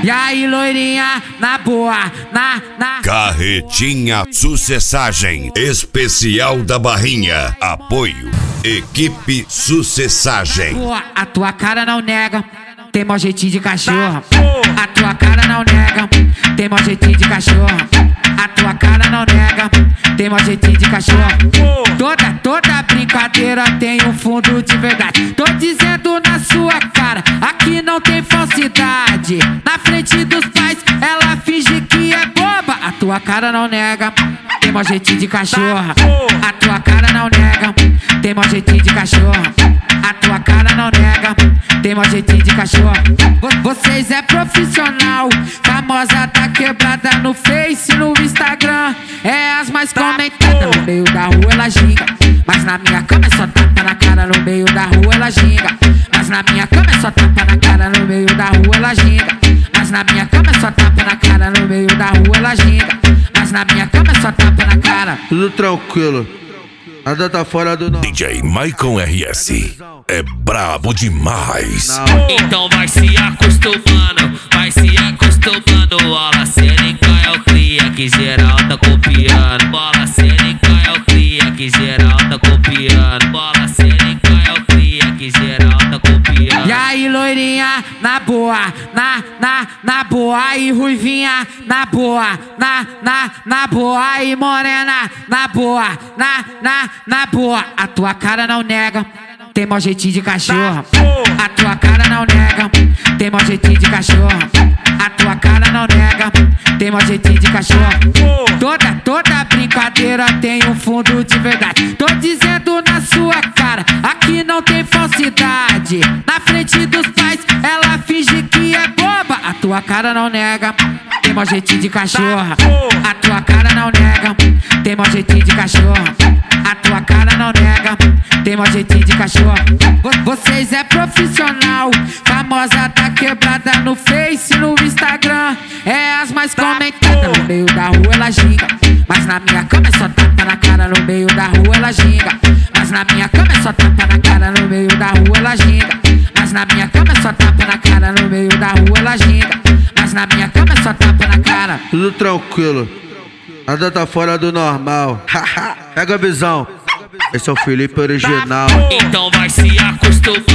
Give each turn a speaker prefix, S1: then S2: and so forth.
S1: E aí, loirinha, na boa, na.
S2: Carretinha Sucessagem, especial da Barrinha. Apoio, equipe Sucessagem.
S1: A tua cara não nega, tem mau jeitinho de cachorro. A tua cara não nega, tem mau jeitinho de cachorro. A tua cara não nega, tem mau jeitinho de cachorro. Toda brincadeira tem um fundo de verdade. Tô dizendo na sua cara, aqui não tem falsidade. Na frente dos pais, ela finge que é boba. A tua cara não nega, tem mau jeitinho de cachorro. A tua cara não nega, tem mau jeitinho de cachorro. A tua cara não nega, tem mau jeitinho de cachorro. Vocês é profissional, famosa tá quebrada no Face e no Instagram. É as mais comentadas, no meio da rua ela ginga. Mas na minha cama é só tapa na cara, no meio da rua ela ginga. Mas na minha cama é só tapa na cara, no meio da rua ela ginga. Mas na minha cama é só tapa na cara, no meio da rua ela ginga. Mas na minha cama é só tapa na cara.
S3: Tudo tranquilo, nada tá fora do normal.
S2: DJ Maicon RS é brabo demais.
S4: Então vai se acostumando, vai se acostumando. Bola cênica é o cria que geral tá copiando. Bola cênica é o cria que geral tá copiando. Bola cênica é o cria que geral tá copiando.
S1: E aí, loirinha, na boa, na boa. Aí, ruivinha, na boa, na boa. Aí, morena, na boa, na boa. A tua cara não nega, tem mau jeitinho de cachorro. A tua cara não nega, tem mau jeitinho de cachorro. A tua cara não nega, tem mau jeitinho de cachorro. Toda brincadeira tem um fundo de verdade. Tô dizendo na sua cara, aqui não tem falsidade. Na frente dos pais, ela finge que é boba. A tua cara não nega, tem mau jeitinho de cachorro. A tua cara não nega, tem mau jeitinho de cachorro. A tua cara não nega, tem mau jeitinho de cachorro. Vocês é profissional, famosa tá quebrada no Face e no Instagram. É as mais comentadas, no meio da rua ela ginga. Mas na minha cama é só tapa na cara, no meio da rua ela ginga. Mas na minha cama é só tapa na cara, no meio da rua ela ginga. Mas na minha cama é só tapa na cara, no meio da rua ela ginga. Mas na minha cama é só tapa na cara.
S3: Tudo tranquilo, nada tá fora do normal. Pega a visão, esse é o Felipe original.
S4: Então vai se acostumando.